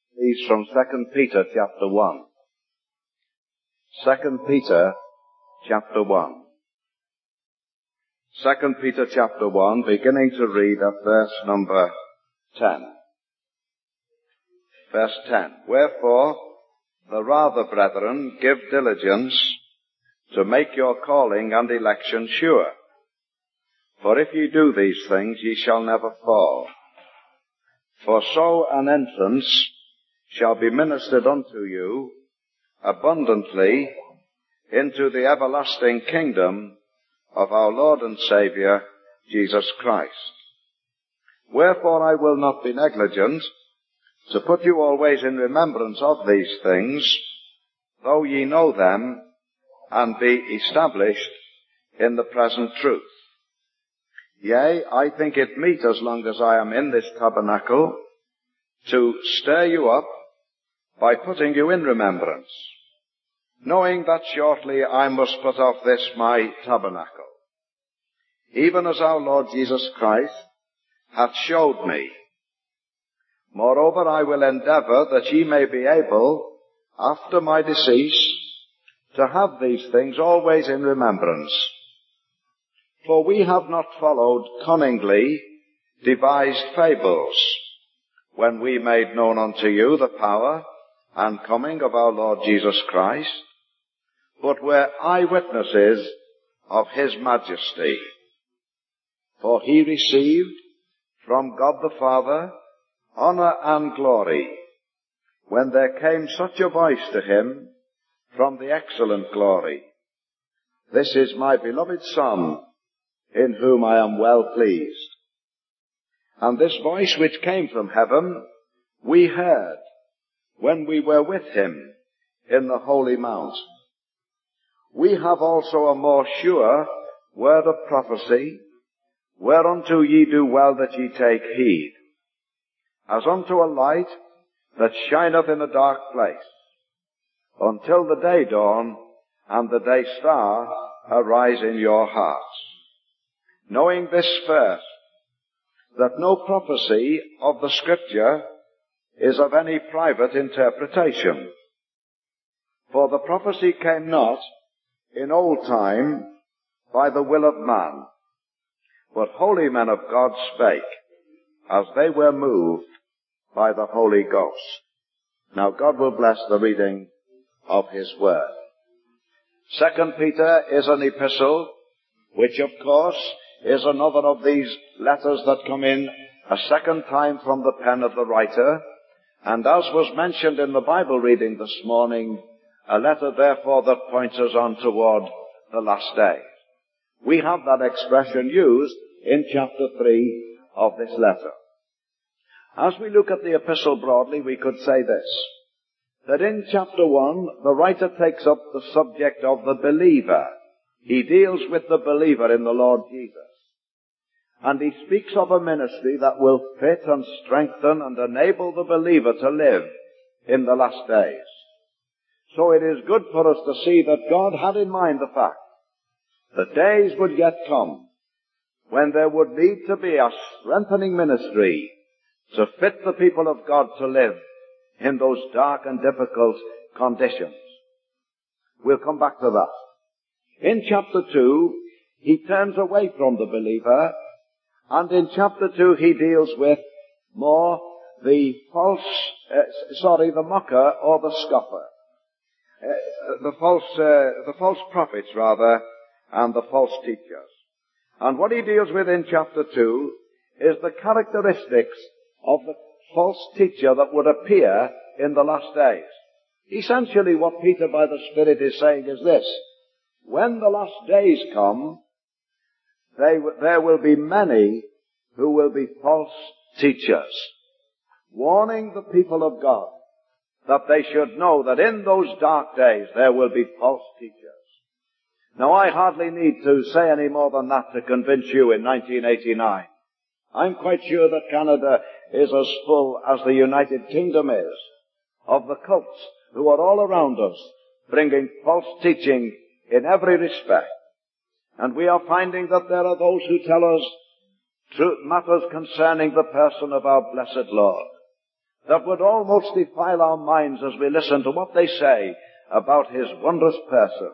These from 2 Peter chapter 1. 2 Peter chapter 1. 2 Peter chapter 1, beginning to read at verse number 10. Verse 10. Wherefore, the rather, brethren, give diligence to make your calling and election sure. For if ye do these things, ye shall never fall. For so an entrance shall be ministered unto you abundantly into the everlasting kingdom of our Lord and Saviour, Jesus Christ. Wherefore I will not be negligent to put you always in remembrance of these things, though ye know them, and be established in the present truth. Yea, I think it meet, as long as I am in this tabernacle, to stir you up by putting you in remembrance, knowing that shortly I must put off this my tabernacle, even as our Lord Jesus Christ hath showed me. Moreover, I will endeavour that ye may be able, after my decease, to have these things always in remembrance. For we have not followed cunningly devised fables, when we made known unto you the power and coming of our Lord Jesus Christ, but were eyewitnesses of his majesty. For he received from God the Father honour and glory, when there came such a voice to him from the excellent glory, This is my beloved Son, in whom I am well pleased. And this voice which came from heaven we heard when we were with him in the holy mount. We have also a more sure word of prophecy, whereunto ye do well that ye take heed, as unto a light that shineth in a dark place, until the day dawn and the day star arise in your hearts. Knowing this first, that no prophecy of the Scripture is of any private interpretation. For the prophecy came not in old time by the will of man, but holy men of God spake, as they were moved by the Holy Ghost. Now God will bless the reading of his word. 2 Peter is an epistle, which of course is another of these letters that come in a second time from the pen of the writer, and as was mentioned in the Bible reading this morning, a letter therefore that points us on toward the last day. We have that expression used in chapter 3 of this letter. As we look at the epistle broadly, we could say this, that in chapter 1, the writer takes up the subject of the believer. He deals with the believer in the Lord Jesus. And he speaks of a ministry that will fit and strengthen and enable the believer to live in the last days. So it is good for us to see that God had in mind the fact that days would yet come when there would need to be a strengthening ministry to fit the people of God to live in those dark and difficult conditions. We'll come back to that. In chapter 2, he turns away from the believer, and in chapter 2 he deals with more the the mocker or the scoffer. The false prophets rather, and the false teachers. And what he deals with in chapter 2 is the characteristics of the false teacher that would appear in the last days. Essentially what Peter by the Spirit is saying is this: when the last days come, there will be many who will be false teachers, warning the people of God that they should know that in those dark days there will be false teachers. Now, I hardly need to say any more than that to convince you in 1989. I'm quite sure that Canada is as full as the United Kingdom is of the cults who are all around us, bringing false teaching in every respect. And we are finding that there are those who tell us matters concerning the person of our blessed Lord. that would almost defile our minds as we listen to what they say about his wondrous person.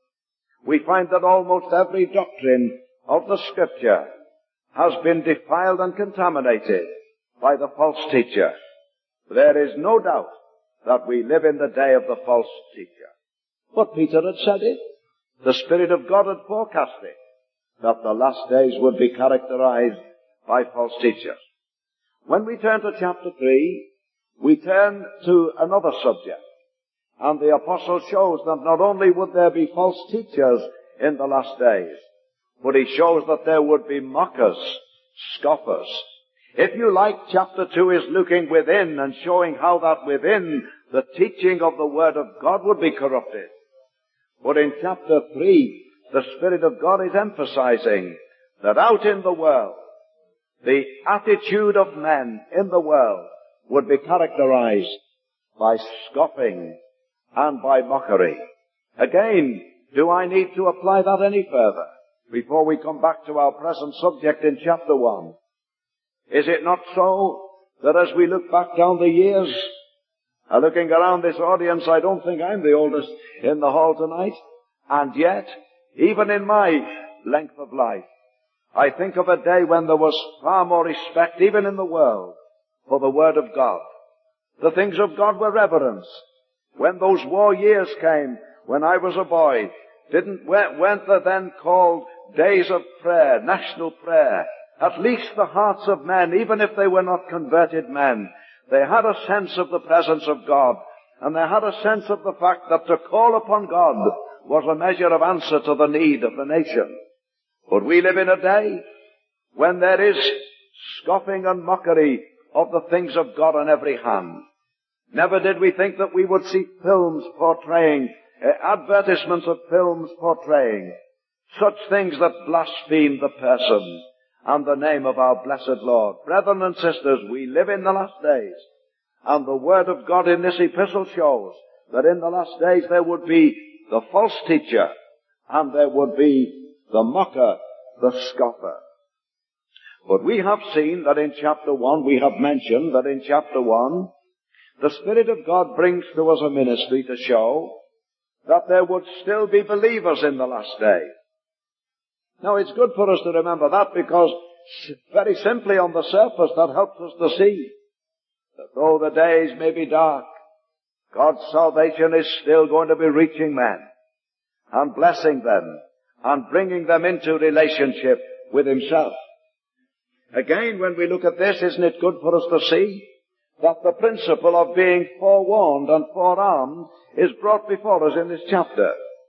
We find that almost every doctrine of the Scripture has been defiled and contaminated by the false teacher. There is no doubt that we live in the day of the false teacher. But Peter had said it. The Spirit of God had forecast it, that the last days would be characterized by false teachers. When we turn to chapter 3, we turn to another subject. And the apostle shows that not only would there be false teachers in the last days, but he shows that there would be mockers, scoffers. If you like, chapter 2 is looking within and showing how that within the teaching of the Word of God would be corrupted. But in chapter 3, the Spirit of God is emphasizing that out in the world, the attitude of men in the world would be characterized by scoffing and by mockery. Again, do I need to apply that any further before we come back to our present subject in chapter 1? Is it not so that as we look back down the years, looking around this audience, I don't think I'm the oldest in the hall tonight, and yet, even in my length of life, I think of a day when there was far more respect, even in the world, for the Word of God. The things of God were reverenced. When those war years came, when I was a boy, weren't there then called days of prayer, national prayer? At least the hearts of men, even if they were not converted men, they had a sense of the presence of God, and they had a sense of the fact that to call upon God was a measure of answer to the need of the nation. But we live in a day when there is scoffing and mockery of the things of God on every hand. Never did we think that we would see films portraying, advertisements of films portraying such things that blaspheme the person and the name of our blessed Lord. Brethren and sisters, we live in the last days, and the Word of God in this epistle shows that in the last days there would be the false teacher, and there would be the mocker, the scoffer. But we have seen that in chapter 1, we have mentioned that in chapter 1, the Spirit of God brings to us a ministry to show that there would still be believers in the last day. Now, it's good for us to remember that, because very simply on the surface that helps us to see that though the days may be dark, God's salvation is still going to be reaching men and blessing them and bringing them into relationship with Himself. Again, when we look at this, isn't it good for us to see that the principle of being forewarned and forearmed is brought before us in this chapter?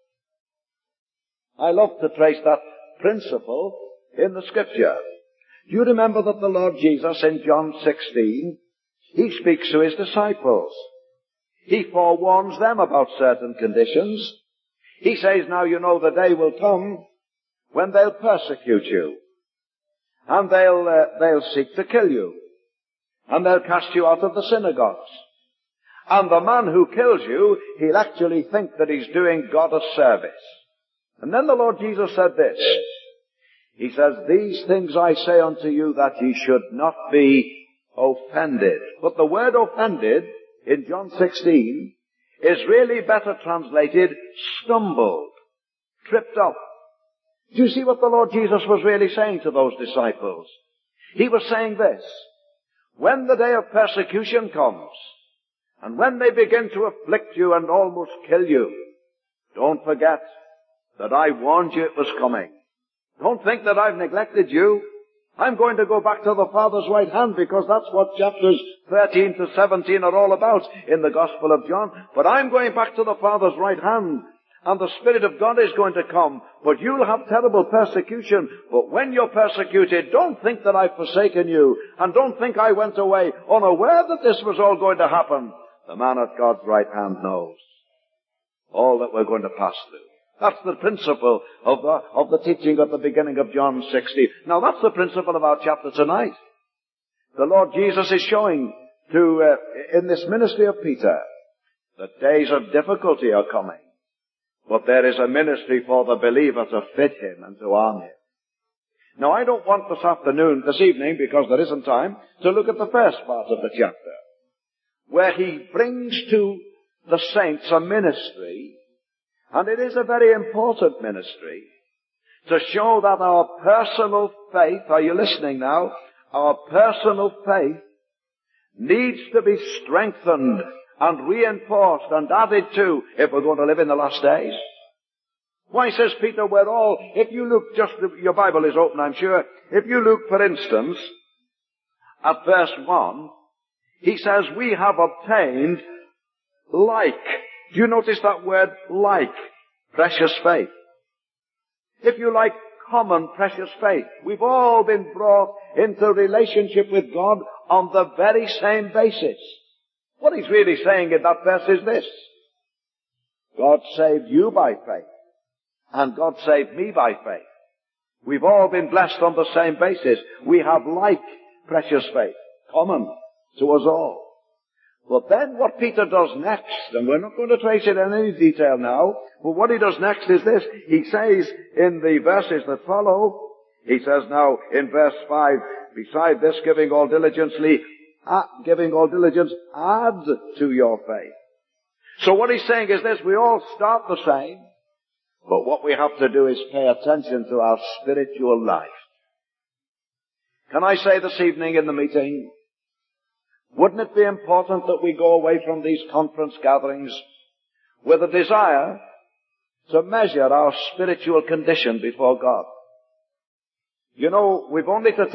I love to trace that principle in the Scripture. Do you remember that the Lord Jesus in John 16, He speaks to His disciples. He forewarns them about certain conditions. He says, now you know the day will come when they'll persecute you, and they'll seek to kill you, and they'll cast you out of the synagogues. And the man who kills you, he'll actually think that he's doing God a service. And then the Lord Jesus said this. He says, these things I say unto you that ye should not be offended. But the word offended in John 16 is really better translated stumbled, tripped up. Do you see what the Lord Jesus was really saying to those disciples? He was saying this: when the day of persecution comes, and when they begin to afflict you and almost kill you, don't forget that I warned you it was coming. Don't think that I've neglected you. I'm going to go back to the Father's right hand, because that's what chapters 13 to 17 are all about in the Gospel of John. But I'm going back to the Father's right hand, and the Spirit of God is going to come. But you'll have terrible persecution. But when you're persecuted, don't think that I've forsaken you, and don't think I went away unaware that this was all going to happen. The man at God's right hand knows all that we're going to pass through. That's the principle of the teaching at the beginning of John 16. Now that's the principle of our chapter tonight. The Lord Jesus is showing in this ministry of Peter that days of difficulty are coming. But there is a ministry for the believer to fit him and to arm him. Now I don't want this evening, because there isn't time, to look at the first part of the chapter. where he brings to the saints a ministry, and it is a very important ministry, to show that our personal faith, are you listening now? Our personal faith needs to be strengthened and reinforced and added to if we're going to live in the last days. Why, says Peter, we're all, if you look your Bible is open, I'm sure. If you look, for instance, at verse 1, he says, we have obtained like. Do you notice that word like? Precious faith. If you like, common precious faith. We've all been brought into relationship with God on the very same basis. What he's really saying in that verse is this: God saved you by faith, and God saved me by faith. We've all been blessed on the same basis. We have like precious faith, common to us all. But then what Peter does next, and we're not going to trace it in any detail now, but what he does next is this. He says in the verses that follow, he says now in verse 5, beside this giving all diligence, add to your faith. So what he's saying is this: we all start the same, but what we have to do is pay attention to our spiritual life. Can I say this evening in the meeting, wouldn't it be important that we go away from these conference gatherings with a desire to measure our spiritual condition before God? You know, we've only to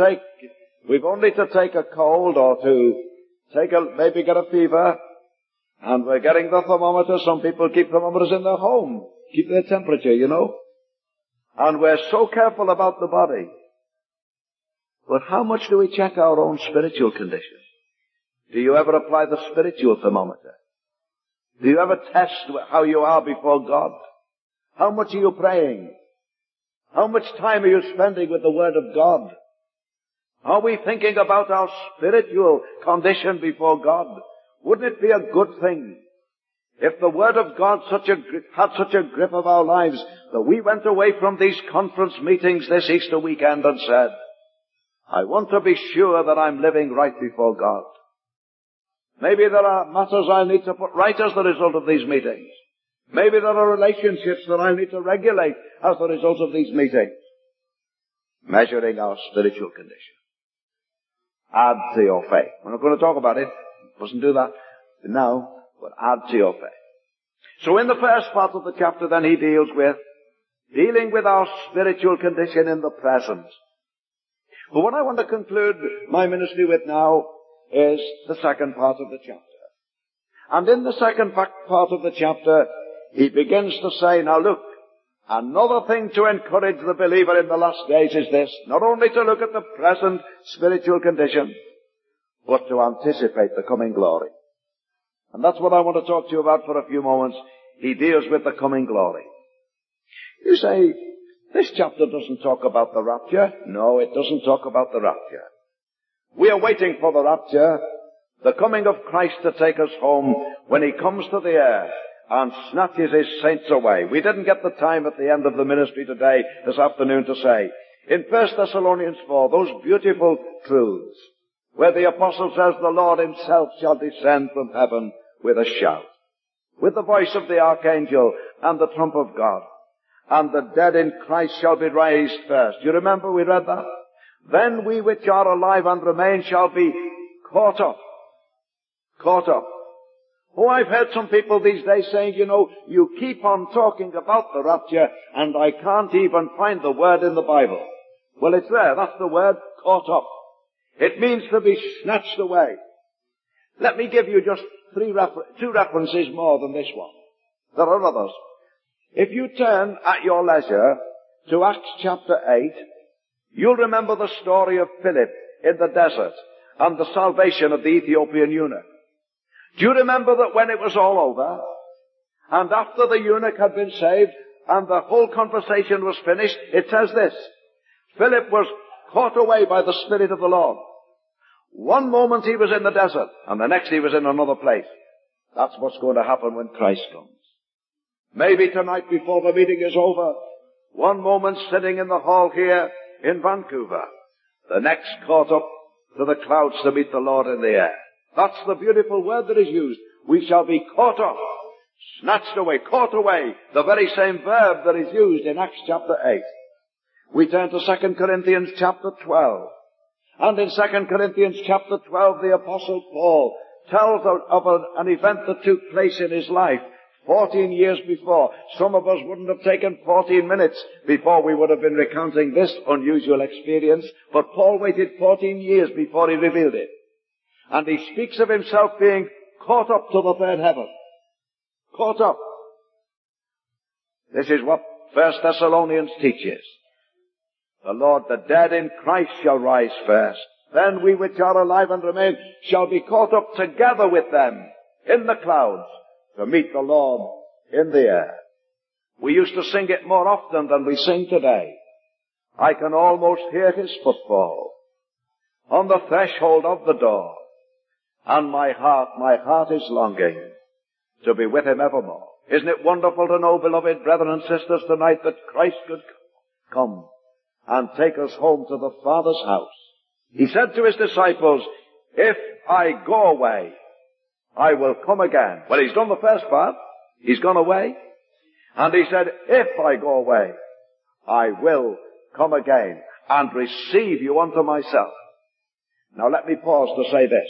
take a cold or to maybe get a fever, and we're getting the thermometer. Some people keep thermometers in their home, keep their temperature, you know. And we're so careful about the body. But how much do we check our own spiritual condition? Do you ever apply the spiritual thermometer? Do you ever test how you are before God? How much are you praying? How much time are you spending with the Word of God? Are we thinking about our spiritual condition before God? Wouldn't it be a good thing if the Word of God had such a grip of our lives that we went away from these conference meetings this Easter weekend and said, I want to be sure that I'm living right before God. Maybe there are matters I need to put right as the result of these meetings. Maybe there are relationships that I need to regulate as the result of these meetings. Measuring our spiritual condition. Add to your faith. We're not going to talk about it. Mustn't do that now, but add to your faith. So in the first part of the chapter then he deals with dealing with our spiritual condition in the present. But what I want to conclude my ministry with now is the second part of the chapter. And in the second part of the chapter, he begins to say, now look, another thing to encourage the believer in the last days is this: not only to look at the present spiritual condition, but to anticipate the coming glory. And that's what I want to talk to you about for a few moments. He deals with the coming glory. You say, this chapter doesn't talk about the rapture. No, it doesn't talk about the rapture. We are waiting for the rapture, the coming of Christ to take us home when he comes to the air and snatches his saints away. We didn't get the time at the end of the ministry today, this afternoon, to say, in 1 Thessalonians 4, those beautiful truths, where the apostle says the Lord himself shall descend from heaven with a shout, with the voice of the archangel and the trump of God, and the dead in Christ shall be raised first. Do you remember we read that? Then we which are alive and remain shall be caught up. Caught up. Oh, I've heard some people these days saying, you know, you keep on talking about the rapture and I can't even find the word in the Bible. Well, it's there. That's the word, caught up. It means to be snatched away. Let me give you just two references more than this one. There are others. If you turn at your leisure to Acts chapter 8, you'll remember the story of Philip in the desert and the salvation of the Ethiopian eunuch. Do you remember that when it was all over, and after the eunuch had been saved, and the whole conversation was finished, it says this: Philip was caught away by the Spirit of the Lord. One moment he was in the desert, and the next he was in another place. That's what's going to happen when Christ comes. Maybe tonight before the meeting is over, one moment sitting in the hall here in Vancouver, the next caught up to the clouds to meet the Lord in the air. That's the beautiful word that is used. We shall be caught up, snatched away, caught away. The very same verb that is used in Acts chapter 8. We turn to 2 Corinthians chapter 12. And in 2 Corinthians chapter 12, the Apostle Paul tells of an event that took place in his life 14 years before. Some of us wouldn't have taken 14 minutes before we would have been recounting this unusual experience. But Paul waited 14 years before he revealed it. And he speaks of himself being caught up to the third heaven. Caught up. This is what 1 Thessalonians teaches. The Lord, the dead in Christ shall rise first. Then we which are alive and remain shall be caught up together with them in the clouds to meet the Lord in the air. We used to sing it more often than we sing today. I can almost hear his footfall on the threshold of the door. And my heart is longing to be with him evermore. Isn't it wonderful to know, beloved brethren and sisters, tonight that Christ could come and take us home to the Father's house? He said to his disciples, if I go away, I will come again. Well, he's done the first part. He's gone away. And he said, if I go away, I will come again and receive you unto myself. Now let me pause to say this.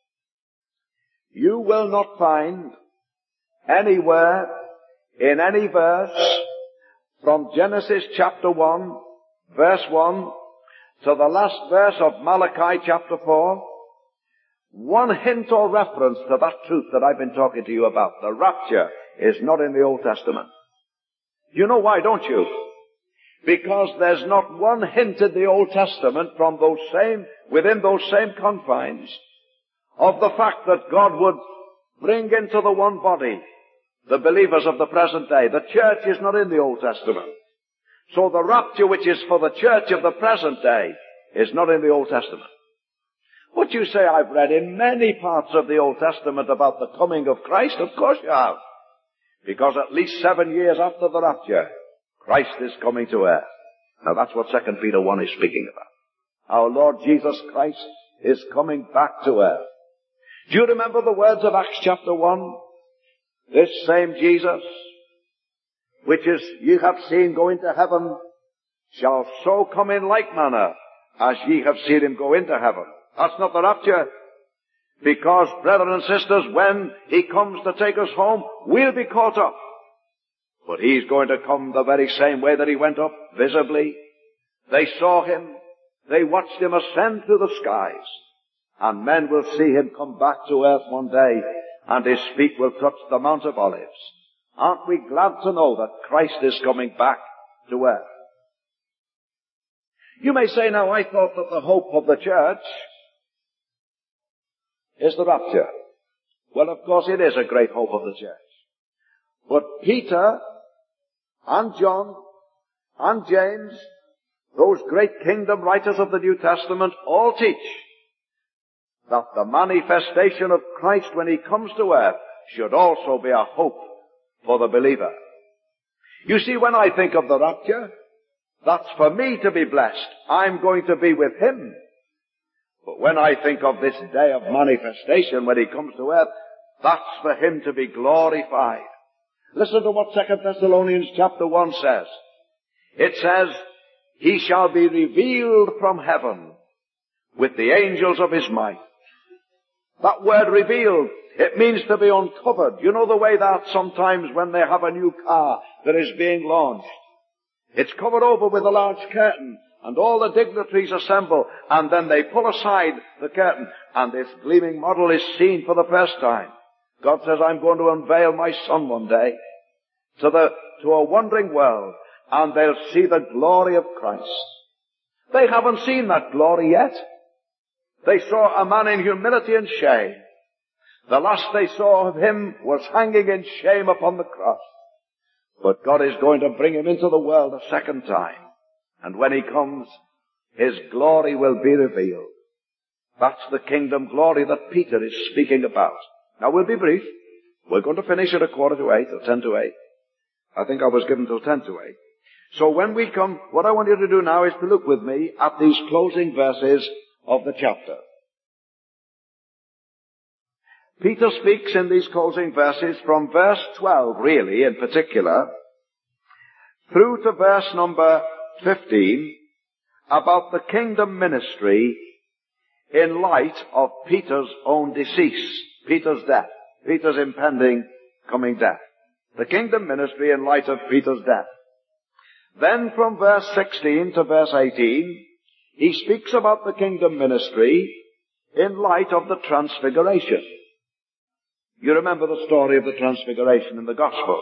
You will not find anywhere in any verse from Genesis chapter 1, verse 1, to the last verse of Malachi chapter 4, one hint or reference to that truth that I've been talking to you about. The rapture is not in the Old Testament. You know why, don't you? Because there's not one hint in the Old Testament from within those same confines of the fact that God would bring into the one body the believers of the present day. The church is not in the Old Testament. So the rapture which is for the church of the present day is not in the Old Testament. What you say, I've read in many parts of the Old Testament about the coming of Christ. Of course you have. Because at least 7 years after the rapture, Christ is coming to earth. Now that's what 2 Peter 1 is speaking about. Our Lord Jesus Christ is coming back to earth. Do you remember the words of Acts chapter 1? This same Jesus, which is ye have seen go into heaven, shall so come in like manner as ye have seen him go into heaven. That's not the rapture. Because, brethren and sisters, when he comes to take us home, we'll be caught up. But he's going to come the very same way that he went up, visibly. They saw him. They watched him ascend through the skies. And men will see him come back to earth one day, and his feet will touch the Mount of Olives. Aren't we glad to know that Christ is coming back to earth? You may say, now, I thought that the hope of the church is the rapture. Well, of course, it is a great hope of the church. But Peter and John and James, those great kingdom writers of the New Testament, all teach that the manifestation of Christ when he comes to earth should also be a hope for the believer. You see, when I think of the rapture, that's for me to be blessed. I'm going to be with him. But when I think of this day of manifestation when he comes to earth, that's for him to be glorified. Listen to what 2 Thessalonians chapter 1 says. It says, he shall be revealed from heaven with the angels of his might. That word revealed, it means to be uncovered. You know the way that sometimes when they have a new car that is being launched, it's covered over with a large curtain, and all the dignitaries assemble, and then they pull aside the curtain, and this gleaming model is seen for the first time. God says, I'm going to unveil my Son one day to a wondering world, and they'll see the glory of Christ. They haven't seen that glory yet. They saw a man in humility and shame. The last they saw of him was hanging in shame upon the cross. But God is going to bring him into the world a second time. And when he comes, his glory will be revealed. That's the kingdom glory that Peter is speaking about. Now we'll be brief. We're going to finish at 7:45 or 7:50. I think I was given till 7:50. So when we come, what I want you to do now is to look with me at these closing verses of the chapter. Peter speaks in these closing verses from verse 12, really, in particular, through to verse number 15, about the kingdom ministry in light of Peter's own decease, Peter's death, Peter's impending coming death. The kingdom ministry in light of Peter's death. Then from verse 16 to verse 18, he speaks about the kingdom ministry in light of the transfiguration. You remember the story of the transfiguration in the Gospels.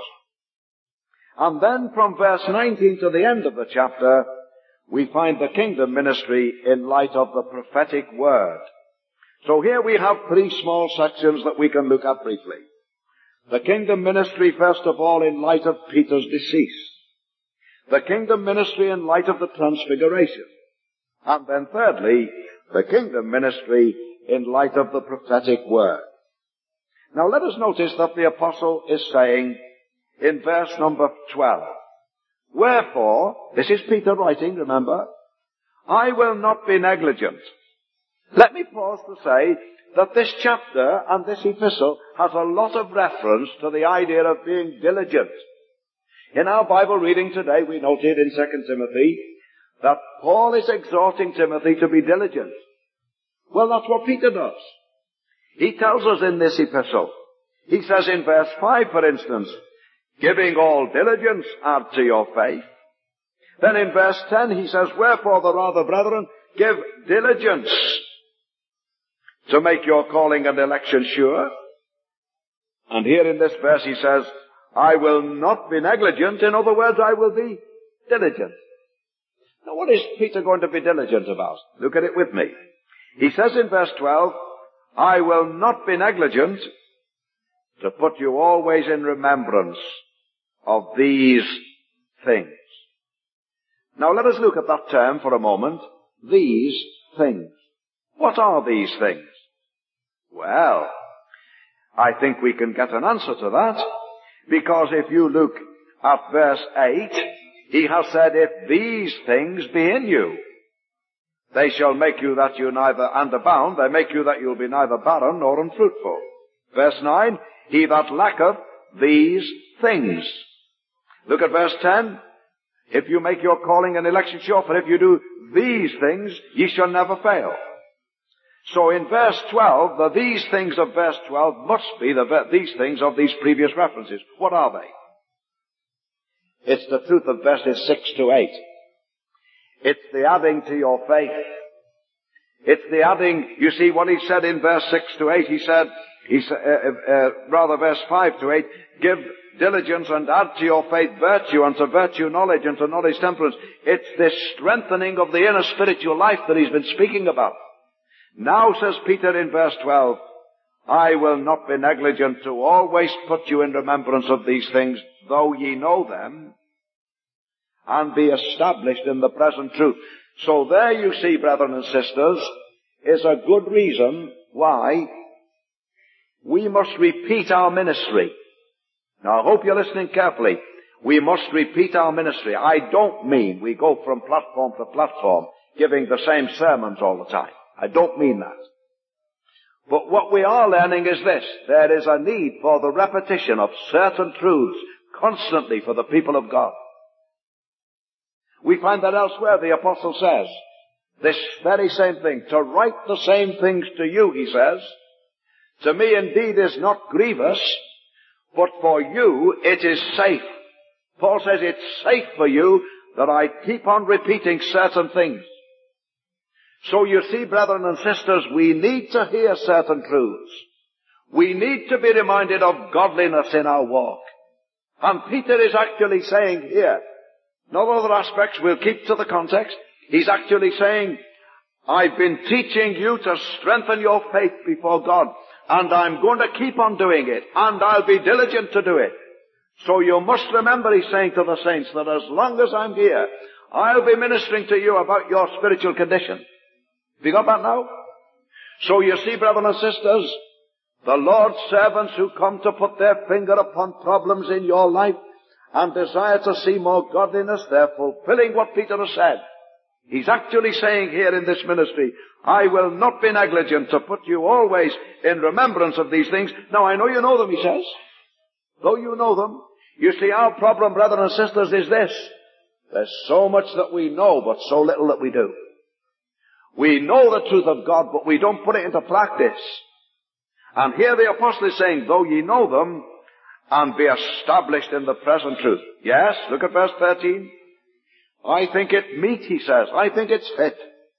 And then from verse 19 to the end of the chapter, we find the kingdom ministry in light of the prophetic word. So here we have three small sections that we can look at briefly. The kingdom ministry, first of all, in light of Peter's decease. The kingdom ministry in light of the transfiguration. And then thirdly, the kingdom ministry in light of the prophetic word. Now let us notice that the apostle is saying in verse number 12, wherefore, this is Peter writing, remember, I will not be negligent. Let me pause to say that this chapter and this epistle has a lot of reference to the idea of being diligent. In our Bible reading today, we noted in 2 Timothy that Paul is exhorting Timothy to be diligent. Well, that's what Peter does. He tells us in this epistle, he says in verse 5, for instance, giving all diligence, add to your faith. Then in verse 10 he says, wherefore the rather, brethren, give diligence to make your calling and election sure. And here in this verse he says, I will not be negligent. In other words, I will be diligent. Now what is Peter going to be diligent about? Look at it with me. He says in verse 12, I will not be negligent to put you always in remembrance of these things. Now let us look at that term for a moment. These things. What are these things? Well, I think we can get an answer to that, because if you look at verse 8, he has said, if these things be in you, they shall make you that you neither, and abound, they make you that you'll be neither barren nor unfruitful. Verse 9, he that lacketh these things. Look at verse 10. If you make your calling and election sure, for if you do these things, ye shall never fail. So in verse 12, the these things of verse 12 must be these things of these previous references. What are they? It's the truth of verses 6 to 8. It's the adding to your faith. It's the adding, you see what he said in verse 6 to 8, he said, verse 5 to 8, give diligence and add to your faith virtue, and to virtue knowledge, and to knowledge temperance. It's this strengthening of the inner spiritual life that he's been speaking about. Now, says Peter in verse 12, I will not be negligent to always put you in remembrance of these things, though ye know them, and be established in the present truth. So there you see, brethren and sisters, is a good reason why we must repeat our ministry. Now I hope you're listening carefully. We must repeat our ministry. I don't mean we go from platform to platform giving the same sermons all the time. I don't mean that. But what we are learning is this. There is a need for the repetition of certain truths constantly for the people of God. We find that elsewhere the apostle says this very same thing. To write the same things to you, he says, to me indeed is not grievous, but for you it is safe. Paul says it's safe for you that I keep on repeating certain things. So you see, brethren and sisters, we need to hear certain truths. We need to be reminded of godliness in our walk. And Peter is actually saying here, not other aspects, we'll keep to the context. He's actually saying, I've been teaching you to strengthen your faith before God, and I'm going to keep on doing it, and I'll be diligent to do it. So you must remember, he's saying to the saints, that as long as I'm here, I'll be ministering to you about your spiritual condition. Have you got that now? So you see, brethren and sisters, the Lord's servants who come to put their finger upon problems in your life and desire to see more godliness, they're fulfilling what Peter has said. He's actually saying here in this ministry, I will not be negligent to put you always in remembrance of these things. Now I know you know them, he says. Though you know them. You see, our problem, brothers and sisters, is this. There's so much that we know, but so little that we do. We know the truth of God, but we don't put it into practice. And here the apostle is saying, though ye know them, and be established in the present truth. Yes, look at verse 13. I think it meet, he says. I think it's fit.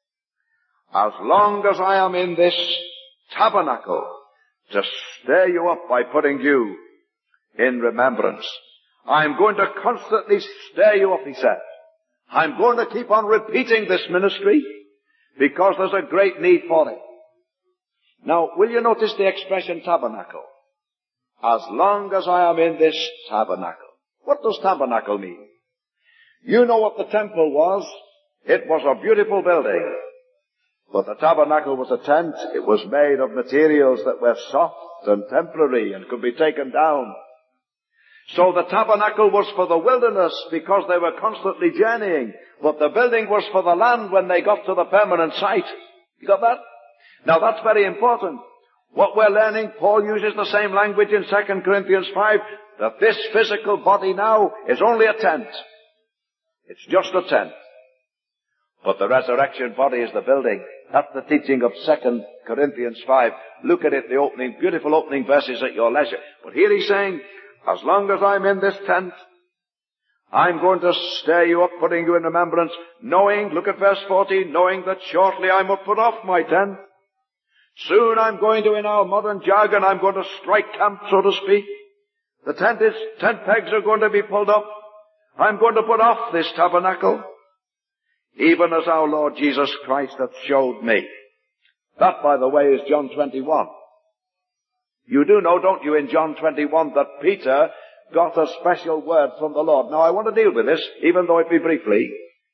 As long as I am in this tabernacle, to stir you up by putting you in remembrance. I'm going to constantly stir you up, he says. I'm going to keep on repeating this ministry, because there's a great need for it. Now, will you notice the expression tabernacle? As long as I am in this tabernacle. What does tabernacle mean? You know what the temple was. It was a beautiful building. But the tabernacle was a tent. It was made of materials that were soft and temporary and could be taken down. So the tabernacle was for the wilderness because they were constantly journeying. But the building was for the land when they got to the permanent site. You got that? Now that's very important. What we're learning, Paul uses the same language in 2 Corinthians 5, that this physical body now is only a tent. It's just a tent. But the resurrection body is the building. That's the teaching of 2 Corinthians 5. Look at it, the opening, beautiful opening verses at your leisure. But here he's saying, as long as I'm in this tent, I'm going to stir you up, putting you in remembrance, knowing, look at verse 14, knowing that shortly I must put off my tent. Soon I'm going to, in our modern jargon, I'm going to strike camp, so to speak. The tent pegs are going to be pulled up. I'm going to put off this tabernacle, even as our Lord Jesus Christ hath showed me. That, by the way, is John 21. You do know, don't you, in John 21, that Peter got a special word from the Lord. Now, I want to deal with this, even though it be briefly.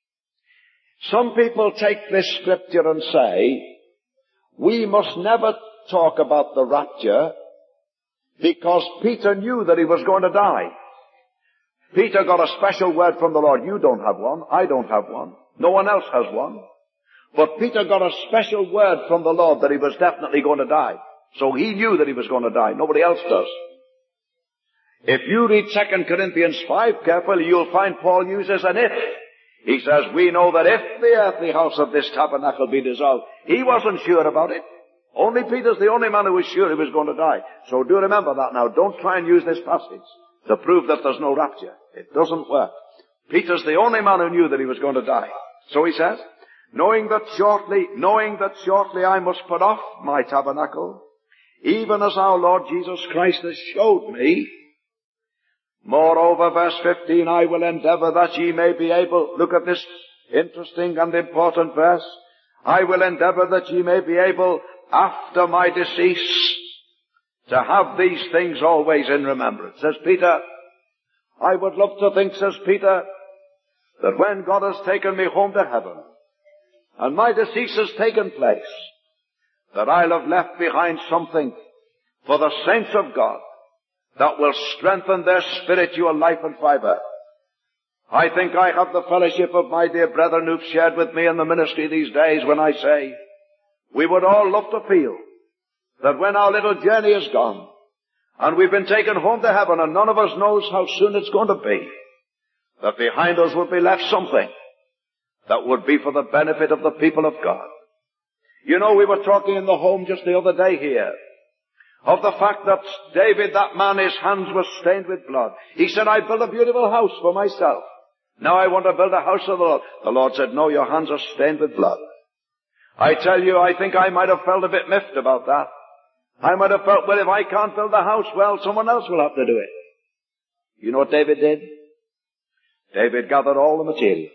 Some people take this scripture and say, we must never talk about the rapture because Peter knew that he was going to die. Peter got a special word from the Lord. You don't have one. I don't have one. No one else has one. But Peter got a special word from the Lord that he was definitely going to die. So he knew that he was going to die. Nobody else does. If you read 2 Corinthians 5 carefully, you'll find Paul uses an if. He says, we know that if the earthly house of this tabernacle be dissolved. He wasn't sure about it. Only Peter's the only man who was sure he was going to die. So do remember that now. Don't try and use this passage to prove that there's no rapture. It doesn't work. Peter's the only man who knew that he was going to die. So he says, knowing that shortly I must put off my tabernacle, even as our Lord Jesus Christ has showed me. Moreover, verse 15, I will endeavor that ye may be able, look at this interesting and important verse, I will endeavor that ye may be able, after my decease, to have these things always in remembrance. Says Peter, I would love to think, says Peter, that when God has taken me home to heaven, and my decease has taken place, that I'll have left behind something for the saints of God that will strengthen their spiritual life and fiber. I think I have the fellowship of my dear brethren who've shared with me in the ministry these days when I say, we would all love to feel that when our little journey is gone, and we've been taken home to heaven, and none of us knows how soon it's going to be, that behind us would be left something that would be for the benefit of the people of God. You know, we were talking in the home just the other day here of the fact that David, that man, his hands were stained with blood. He said, I built a beautiful house for myself. Now I want to build a house of the Lord. The Lord said, no, your hands are stained with blood. I tell you, I think I might have felt a bit miffed about that. I might have felt, well, if I can't build the house, well, someone else will have to do it. You know what David did? David gathered all the materials.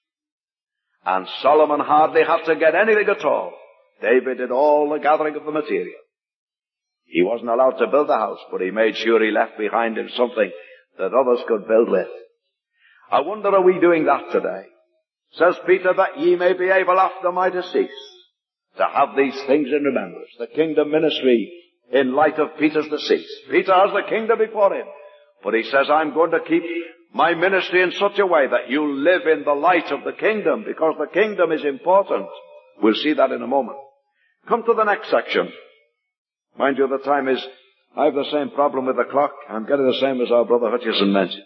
And Solomon hardly had to get anything at all. David did all the gathering of the material. He wasn't allowed to build the house, but he made sure he left behind him something that others could build with. I wonder, are we doing that today? Says Peter, that ye may be able after my decease to have these things in remembrance. The kingdom ministry in light of Peter's decease. Peter has the kingdom before him. But he says, I'm going to keep my ministry in such a way that you live in the light of the kingdom, because the kingdom is important. We'll see that in a moment. Come to the next section. Mind you, the time is, I have the same problem with the clock. I'm getting the same as our brother Hutchison mentioned.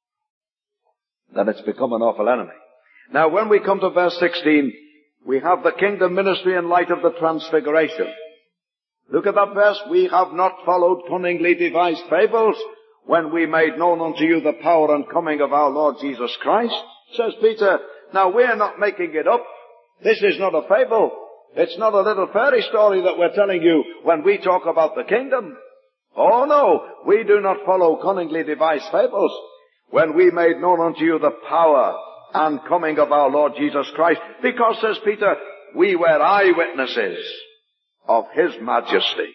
That it's become an awful enemy. Now, when we come to verse 16, we have the kingdom ministry in light of the transfiguration. Look at that verse. We have not followed cunningly devised fables when we made known unto you the power and coming of our Lord Jesus Christ, says Peter. Now, we're not making it up. This is not a fable. It's not a little fairy story that we're telling you when we talk about the kingdom. Oh no, we do not follow cunningly devised fables when we made known unto you the power and coming of our Lord Jesus Christ. Because, says Peter, we were eyewitnesses of His majesty.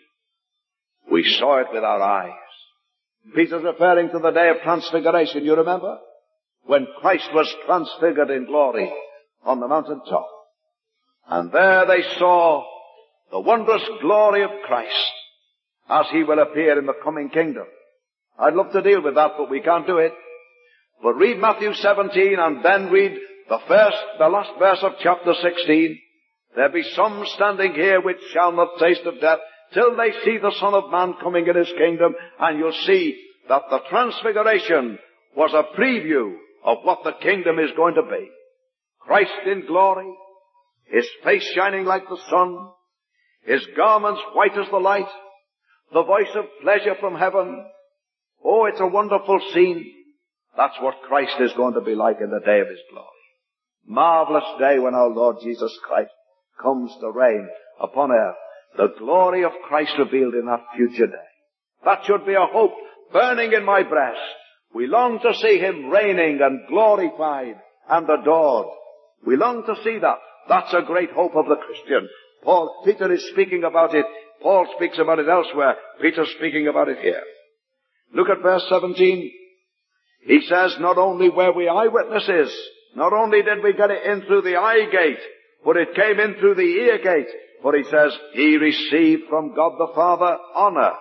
We saw it with our eyes. Peter's referring to the day of transfiguration, you remember? When Christ was transfigured in glory on the mountain top. And there they saw the wondrous glory of Christ as He will appear in the coming kingdom. I'd love to deal with that, but we can't do it. But read Matthew 17 and then read the last verse of chapter 16. There be some standing here which shall not taste of death till they see the Son of Man coming in His kingdom. And you'll see that the transfiguration was a preview of what the kingdom is going to be. Christ in glory, His face shining like the sun, His garments white as the light, the voice of pleasure from heaven. Oh, it's a wonderful scene. That's what Christ is going to be like in the day of His glory. Marvelous day when our Lord Jesus Christ comes to reign upon earth. The glory of Christ revealed in that future day. That should be a hope burning in my breast. We long to see Him reigning and glorified and adored. We long to see that. That's a great hope of the Christian. Peter is speaking about it. Paul speaks about it elsewhere. Peter's speaking about it here. Look at verse 17. He says, not only were we eyewitnesses, not only did we get it in through the eye gate, but it came in through the ear gate. For he says, He received from God the Father honor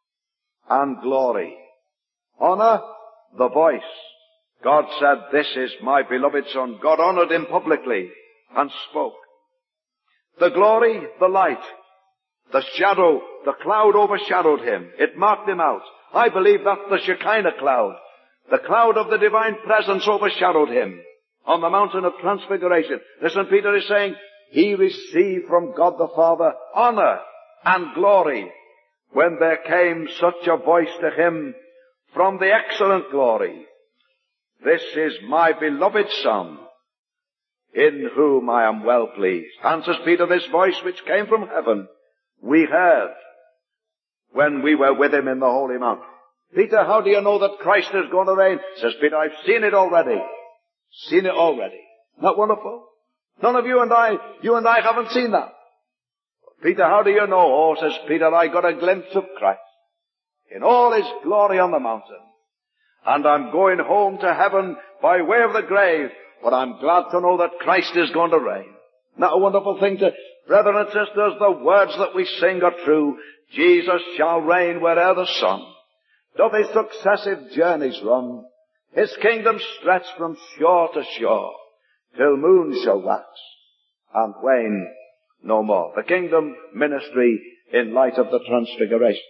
and glory. Honor, the voice. God said, this is my beloved Son. God honored Him publicly and spoke. The glory, the light, the shadow, the cloud overshadowed Him. It marked Him out. I believe that the Shekinah cloud, the cloud of the divine presence, overshadowed Him on the mountain of transfiguration. Listen, Peter is saying, He received from God the Father honor and glory when there came such a voice to Him from the excellent glory. This is my beloved Son, in whom I am well pleased. Answers Peter, this voice which came from heaven, we heard when we were with Him in the holy mount. Peter, how do you know that Christ is going to reign? Says Peter, I've seen it already. Seen it already. Not wonderful? None of you and I haven't seen that. Peter, how do you know? Oh, says Peter, I got a glimpse of Christ in all His glory on the mountain. And I'm going home to heaven by way of the grave, but I'm glad to know that Christ is going to reign. Not a wonderful thing to, brethren and sisters, the words that we sing are true. Jesus shall reign where'er the sun doth His successive journeys run. His kingdom stretch from shore to shore, till moon shall wax and wane no more. The kingdom ministry in light of the transfiguration.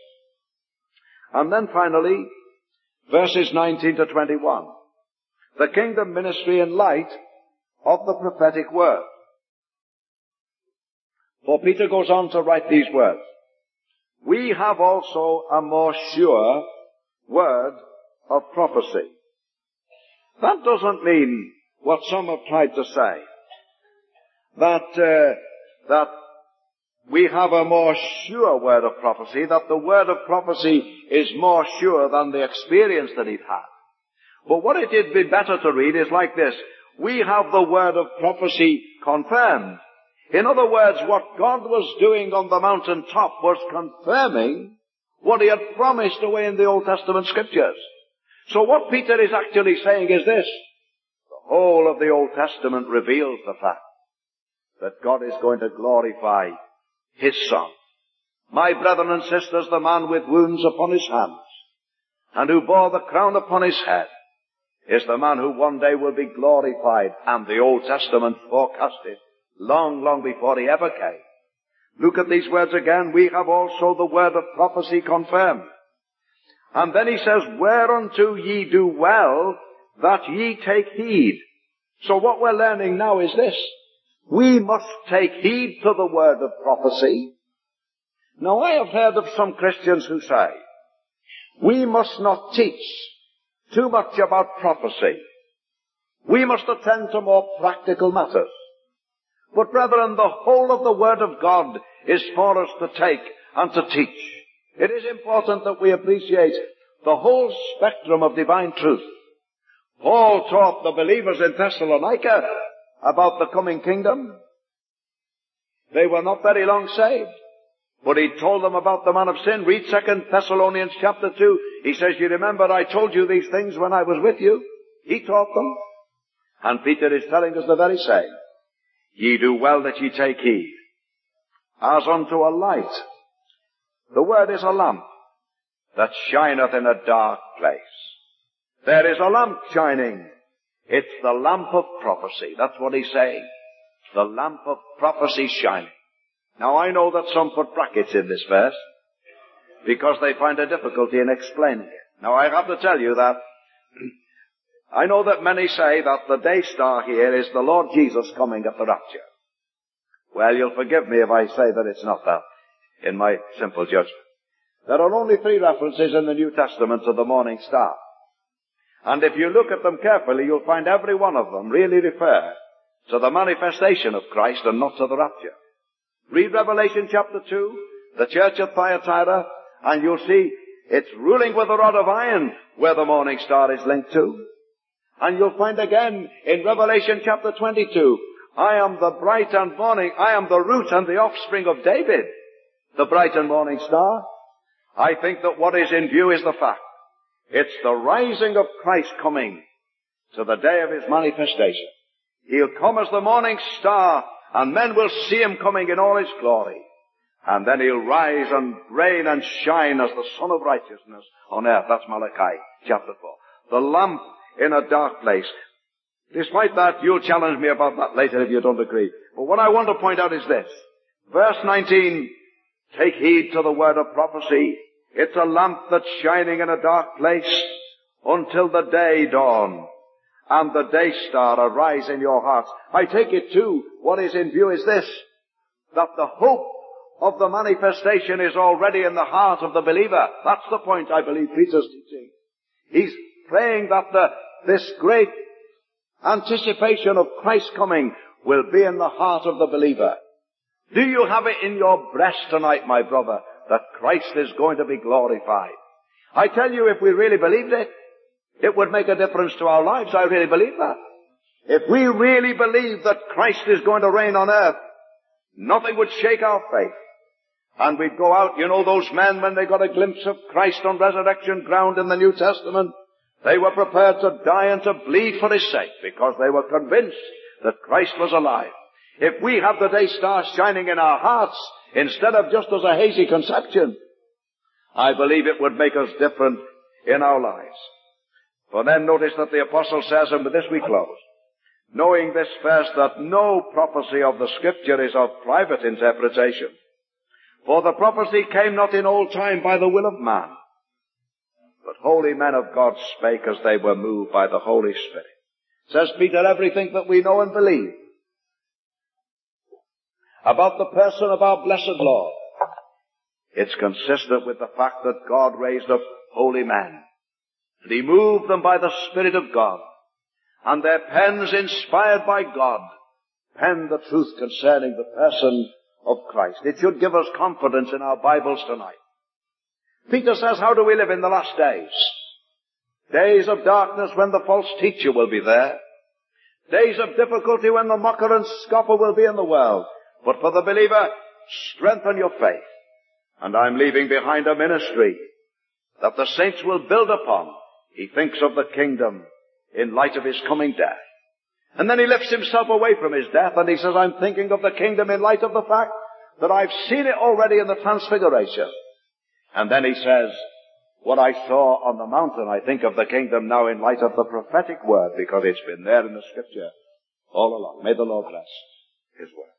And then finally, verses 19 to 21. The kingdom ministry in light of the prophetic word. For Peter goes on to write these words. We have also a more sure word of prophecy. That doesn't mean what some have tried to say. That we have a more sure word of prophecy, that the word of prophecy is more sure than the experience that he'd had. But what it would be better to read is like this. We have the word of prophecy confirmed. In other words, what God was doing on the mountain top was confirming what He had promised away in the Old Testament scriptures. So what Peter is actually saying is this. The whole of the Old Testament reveals the fact that God is going to glorify His Son. My brethren and sisters, the man with wounds upon his hands, and who bore the crown upon his head, is the man who one day will be glorified, and the Old Testament forecast it long, long before he ever came. Look at these words again. We have also the word of prophecy confirmed. And then he says, whereunto ye do well that ye take heed. So what we're learning now is this. We must take heed to the word of prophecy. Now I have heard of some Christians who say, we must not teach too much about prophecy. We must attend to more practical matters. But brethren, the whole of the Word of God is for us to take and to teach. It is important that we appreciate the whole spectrum of divine truth. Paul taught the believers in Thessalonica about the coming kingdom. They were not very long saved, but he told them about the man of sin. Read 2 Thessalonians chapter 2. He says, you remember I told you these things when I was with you. He taught them. And Peter is telling us the very same. Ye do well that ye take heed, as unto a light. The word is a lamp that shineth in a dark place. There is a lamp shining. It's the lamp of prophecy. That's what he's saying. The lamp of prophecy shining. Now I know that some put brackets in this verse because they find a difficulty in explaining it. Now I have to tell you that I know that many say that the day star here is the Lord Jesus coming at the rapture. Well, you'll forgive me if I say that it's not that, in my simple judgment. There are only 3 references in the New Testament to the morning star. And if you look at them carefully, you'll find every one of them really refer to the manifestation of Christ and not to the rapture. Read Revelation chapter 2, the church at Thyatira, and you'll see it's ruling with a rod of iron where the morning star is linked to. And you'll find again in Revelation chapter 22, I am the bright and morning, I am the root and the offspring of David, the bright and morning star. I think that what is in view is the fact. It's the rising of Christ coming to the day of his manifestation. He'll come as the morning star, and men will see him coming in all his glory. And then he'll rise and reign and shine as the Son of Righteousness on earth. That's Malachi chapter 4. The lamp in a dark place. Despite that, you'll challenge me about that later if you don't agree. But what I want to point out is this. Verse 19, take heed to the word of prophecy. It's a lamp that's shining in a dark place until the day dawn and the day star arise in your hearts. I take it too, what is in view is this, that the hope of the manifestation is already in the heart of the believer. That's the point I believe Peter's teaching. He's praying that this great anticipation of Christ's coming will be in the heart of the believer. Do you have it in your breast tonight, my brother, that Christ is going to be glorified? I tell you, if we really believed it, it would make a difference to our lives. I really believe that. If we really believe that Christ is going to reign on earth, nothing would shake our faith. And we'd go out, you know, those men, when they got a glimpse of Christ on resurrection ground in the New Testament, they were prepared to die and to bleed for his sake because they were convinced that Christ was alive. If we have the day star shining in our hearts instead of just as a hazy conception, I believe it would make us different in our lives. For then notice that the apostle says, and with this we close, knowing this first, that no prophecy of the Scripture is of private interpretation. For the prophecy came not in old time by the will of man, but holy men of God spake as they were moved by the Holy Spirit. Says Peter, everything that we know and believe about the person of our blessed Lord, it's consistent with the fact that God raised up holy men. And he moved them by the Spirit of God. And their pens, inspired by God, penned the truth concerning the person of Christ. It should give us confidence in our Bibles tonight. Peter says, how do we live in the last days? Days of darkness when the false teacher will be there. Days of difficulty when the mocker and scoffer will be in the world. But for the believer, strengthen your faith. And I'm leaving behind a ministry that the saints will build upon. He thinks of the kingdom in light of his coming death. And then he lifts himself away from his death and he says, I'm thinking of the kingdom in light of the fact that I've seen it already in the transfiguration. And then he says, what I saw on the mountain. I think of the kingdom now in light of the prophetic word, because it's been there in the scripture all along. May the Lord bless his word.